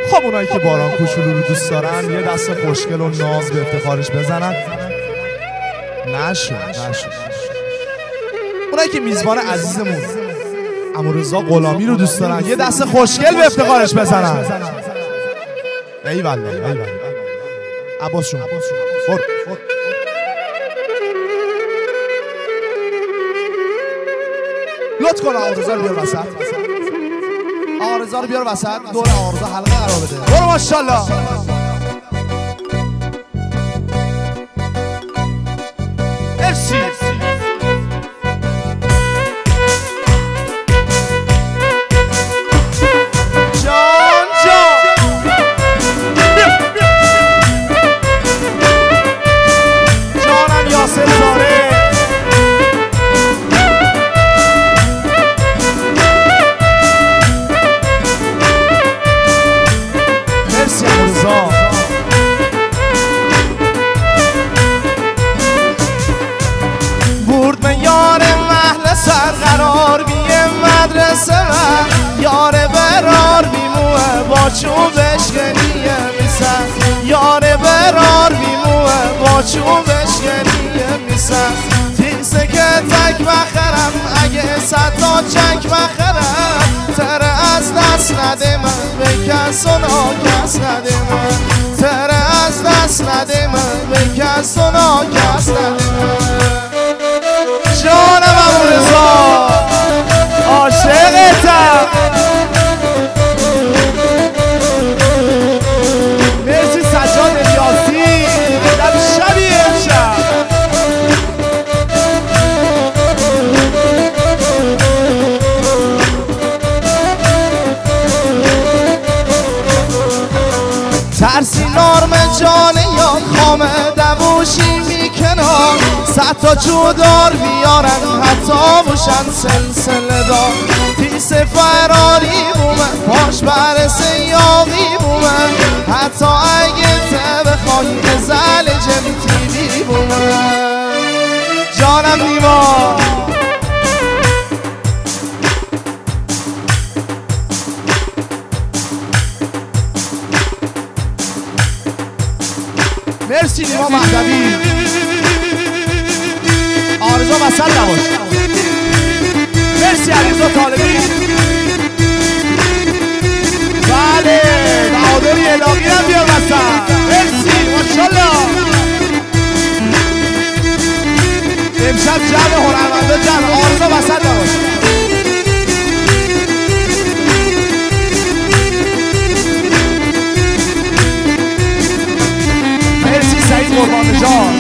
خب اونایی که باران کوچولو رو دوست دارن یه دست خوشگل و ناز به افتخارش بزنن. نشد. اونایی که میزبان عزیزمون عمو رضا غلامی رو دوست دارن یه دست خوشگل به افتخارش بزنن. ایوالله عباس شما فور لطف کن آرزا رو بیار وسط. آرزا رو بیار وسط. دور آرزا حلقه قرار بده. برو ماشاءالله. مرسی. یاره برار بیموه با چوبش گریه میسن. یاره برار بیموه با چوبش گریه میسن. تیسه که تک بخرم اگه 100 تا چک بخرم. تره از دست نده من به کس و ناکس نده من. تره از دست نده من به کس و ناکس نده من. جانم عمو رضا عاشقتم. مرسی سجاد الیاسی در شبیه امشب. ترسی نارم جان یا خامه دبوشی میکنم. 100 تا جودار بیارن حتی بوشن سلسله دار. تیس فراری بومن پاش بر سیاقی بومن. حتی اگه ته بخوایی ازل جمتیدی بومن. جانم نیما مرسی. نیما مهدوی آرزا وسط نباش. مرسی علیرضا طالبی. بله بهادری الهی هم بیار وسط. مرسی ماشاءالله. امشب جمع هنرمندا جمع. آرزا وسط نباش. مرسی سعید قربان جان.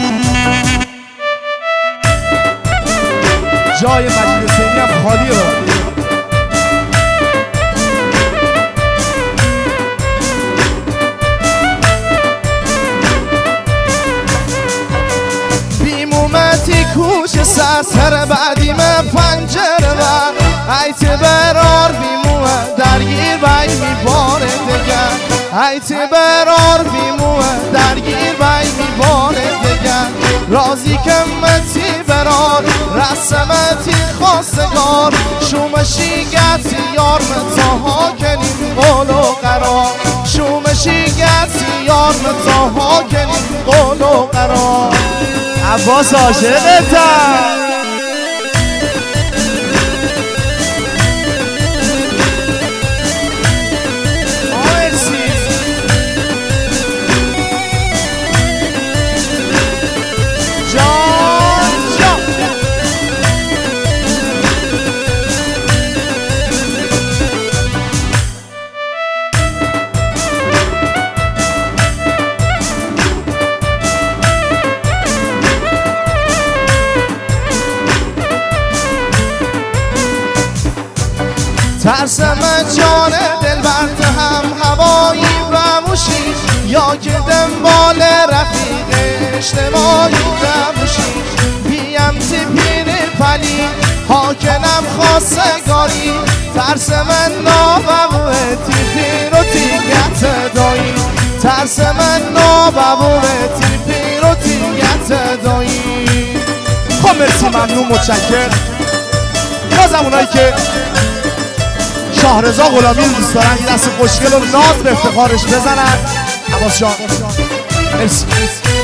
جای مجید حسینی هم خالیه. بیمومتی کوش سر بعدی من پنجره بر. ایت برار بیمومه درگیر بای میباره دگر. ایت برار بیمومه درگیر بای میباره دگر. رازی که متی برار رسمتی خواستگار. شومشی گتی یار متاها کنیم قول و قرار. شومشی گتی یار متاها کنیم قول و قرار. عباس عاشقتم. ترس من جان دل برد هم هوایی و موشی. یا که دنبال رفیق اجتماعی و موشی. بیم تیپین پلی حاکنم خواستگاری. ترس من ناببوه تیپی رو تیگت دایی. ترس من ناببوه تیپی رو تیگت دایی. خب مرسی ممنون متشکر. بازم اونایی که شاهرضا غلامی رو دوست دارن یه دست خوشگل و ناز به افتخارش بزنن. عباس جان مرسی.